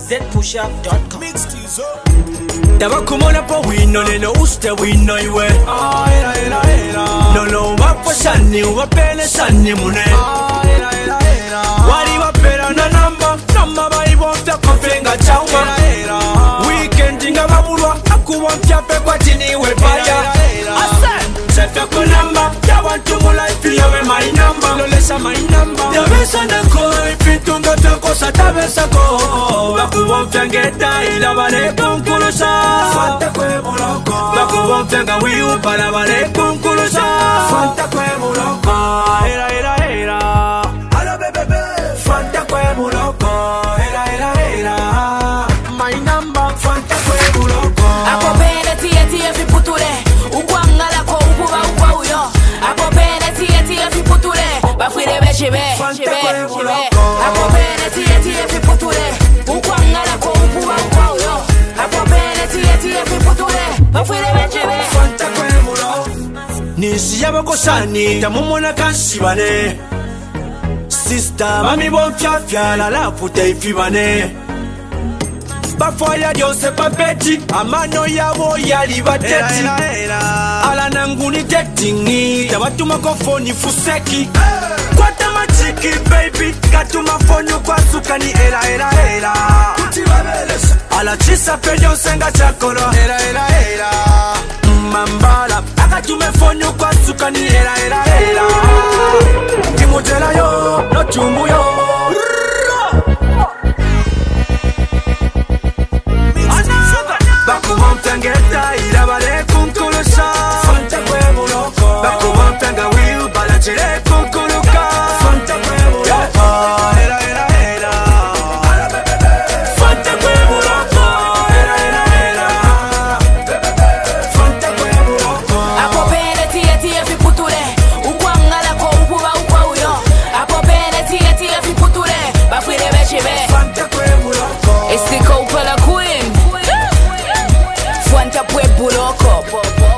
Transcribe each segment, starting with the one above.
zpushup.com. Tabakumona po wino neno uste wino iwe Nolo wapo sani wapele sani mune Wari wapera na namba bari wafta kofenga chauma Weekend inga wabulwa akuwa mchape kwa tini wepaya Ase Sefe kunamba ya wantu mulaifi yawe my number Lolesa my number Yabesa nako ipitunga toko satabesa ko Bakuwa mfengeta ila wale kunkulusa Fanta kwe muloko Bakuwa mfenga wiu para wale kunkulusa Fanta kwe muloko Hera hera hera Hala bebebe Fanta kwe muloko Hera hera hera My number Fanta kwe muloko Akopene tiye fiputure Ukwangala ko ukuba ukwa uyo Akopene tiye fiputure Bafwire beshibe Akopene tiye fiputure Ukwangala ko ukuba ukwa uyo Akopene tiye fiputure Bafwire beshibe Fanta kwe muloko Nisi yabakosani tamumona kansibane Sister mami bonfyafya la lafu teifibane Bafoya dyose babeti amano yabo yali bateti Ala nanguni datingi tabatuma kofoni fuseki Kwata machiki baby katuma fonyo kwa sukani era Ala chisa pejo senga chakolo era Mambala akatume fonyo kwa sukani era Timotela yo no chumbu yo Bakuwamtangeta ila bale kunkulusa Fanta kwe muloko Bakuwamtanga wiu bala chile kunkuluka Fanta kwe muloko Hera hera hera Fanta kwe muloko Hera hera hera Fanta kwe muloko Akopene tiye fiputure Ukwangala ko ukuba ukwa uyo Akopene tiye fiputure Bafwire beshibe Fanta kwe muloko Isiko upala queen Fanta pwe buloko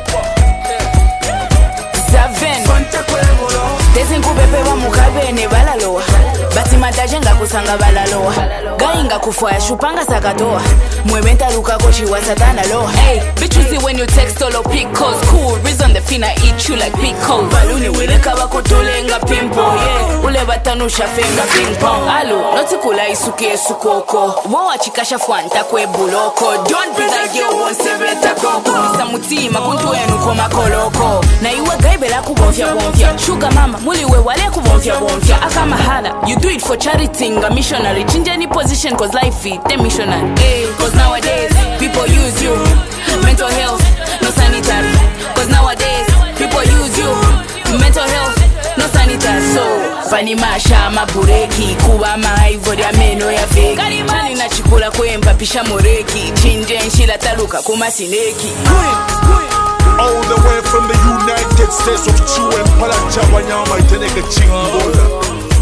Zaven Fanta kwe muloko Tezinkubepe wa mukabene balaloa Batimadaje nga kusanga balaloa Gainga kufaya shupanga sakatoa Mwebenta luka kochi wa satana loa Hey, bitchuzi when you text all of pickles Cool, reason the finna eat you like pickles Baluni wileka wako tolenga pimple Yeah, ule batanusha fenga ping pong Alu, notikula isuke sukoko Wawa chikasha Fanta kwe buloko Don't be that girl won't se beta koko Samutima kuntu enu koma koloko Na iwe gaibe la kubonfya bonfya Sugar mama, muliwe wale kubonfya bonfya Aka mahala, you do it for charity Nga missionary, change any position cause life it, the missionary Hey, cause nowadays, people use you Mental health, no sanitary Cause nowadays, people use you Mental health, no sanitary So, panimasha mabureki Kuwa maivori ya meno ya feki Chani na chikula kwempa pisha moreki Chinje nshila taluka kumasineki All the way from the United States of Chua and Palachawanyama Iteneke Chingola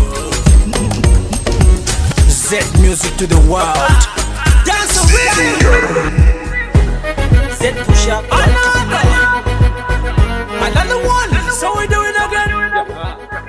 Z music to the world Dance with zpushup.com. Another one So we do it again